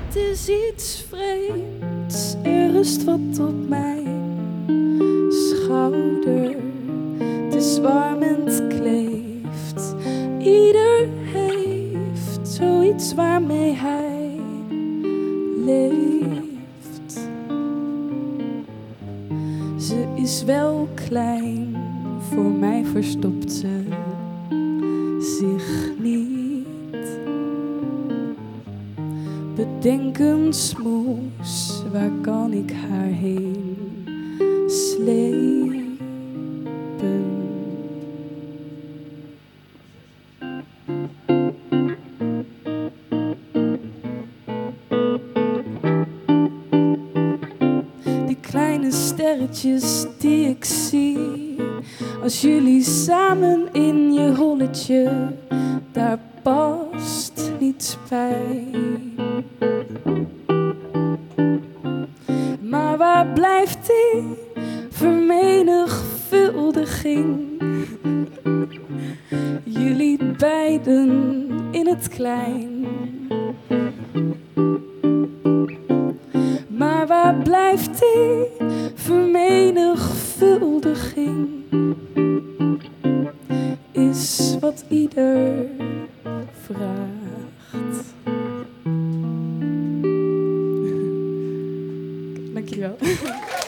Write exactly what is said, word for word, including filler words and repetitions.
Het is iets vreemds, er rust wat op mijn schouder. Het is warm en het kleeft. Ieder heeft zoiets waarmee hij leeft. Ze is wel klein, voor mij verstopt ze zich niet. Bedenk een smoes, waar kan ik haar heen slepen? Die kleine sterretjes die ik zie, als jullie samen in je holletje, daar past niets bij. Maar waar blijft die vermenigvuldiging? Jullie beiden in het klein. Maar waar blijft die vermenigvuldiging? Is wat ieder vraagt. Dankjewel.